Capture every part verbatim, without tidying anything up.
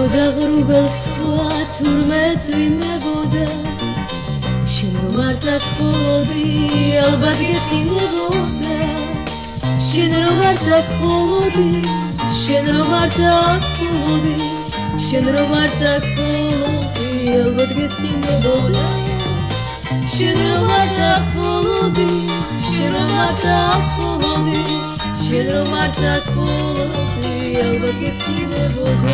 ნამდოდა ღრუბელ სხვა თურმე წვიმებოდა შენ რომ არ წაჰყოლოდი ალბათ გეწინებოდა შენ რომ არ წაჰყოლოდი შენ რომ არ წაჰყოლოდი შენ რომ არ წაჰყოლოდი ალბათ გეწინებოდა შენ რომ არ წაჰყოლოდი შენ რომ არ წაჰყოლოდი შენ რომ არ წაჰყოლოდი ალბათ გეწინებოდა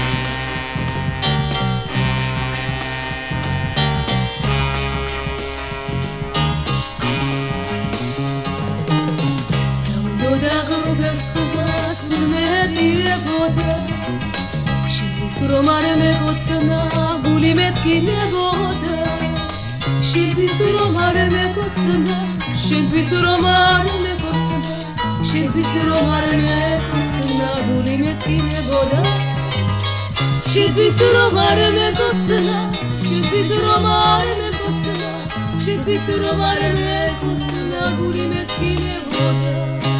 ნამდოდა ღრუბელ სხვა თურმე დირებოდა შენთვის რომ არ მეკოცნა გული მეთქინებოდა შენთვის რომ არ მეკოცნა შენთვის რომ არ მეკოცნა შენთვის რომ არ მეკოცნა გული მეთქინებოდა შენთვის რომ არ მეკოცნა შენთვის რომ არ მეკოცნა შენთვის რომ არ მეკოცნა გული მეთქინებოდა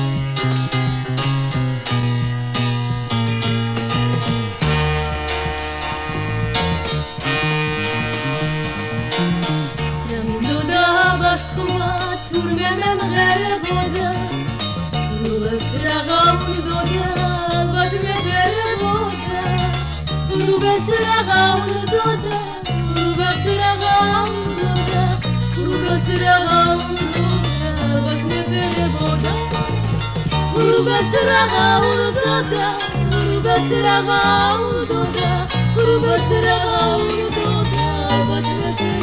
სხვა თურმე მემღერებოდა რუბელს რაღა უნდოდა ალბათ მებერებოდა რუბელს რაღა უნდოდა რუბელს რაღა უნდოდა რუბელს რაღა უნდოდა ალბათ მებერებოდა რუბელს რაღა უნდოდა რუბელს რაღაცა უნდოდა რუბელს რაღაცა უნდოდა ალბათ მებერებოდა